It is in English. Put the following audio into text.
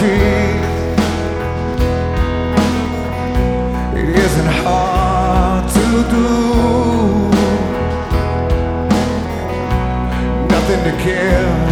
trees. It isn't hard to do. Nothing to care.